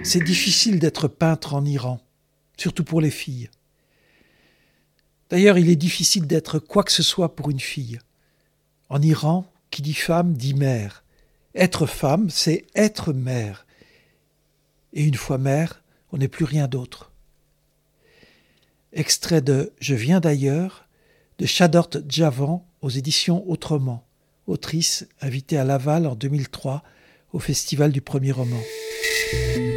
C'est difficile d'être peintre en Iran, surtout pour les filles. D'ailleurs, il est difficile d'être quoi que ce soit pour une fille. En Iran, qui dit femme dit mère. Être femme, c'est être mère. Et une fois mère, on n'est plus rien d'autre. Extrait de « Je viens d'ailleurs » de Shadort Javan aux éditions Autrement, autrice invitée à Laval en 2003 au Festival du Premier Roman.